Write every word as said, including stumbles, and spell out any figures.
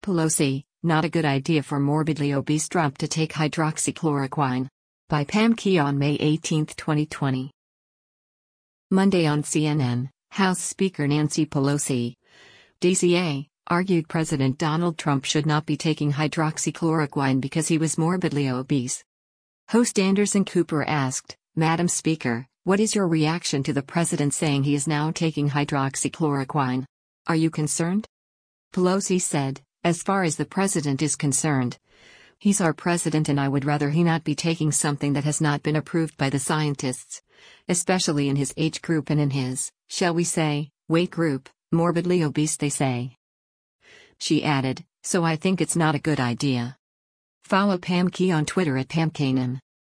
Pelosi, not a good idea for morbidly obese Trump to take hydroxychloroquine. By Pam Key on May eighteenth, twenty twenty. Monday on C N N, House Speaker Nancy Pelosi, D C A, argued President Donald Trump should not be taking hydroxychloroquine because he was morbidly obese. Host Anderson Cooper asked, "Madam Speaker, what is your reaction to the president saying he is now taking hydroxychloroquine? Are you concerned?" Pelosi said, "As far as the president is concerned, he's our president and I would rather he not be taking something that has not been approved by the scientists, especially in his age group and in his, shall we say, weight group, morbidly obese they say." She added, "So I think it's not a good idea." Follow Pam Key on Twitter at Pam Kanem.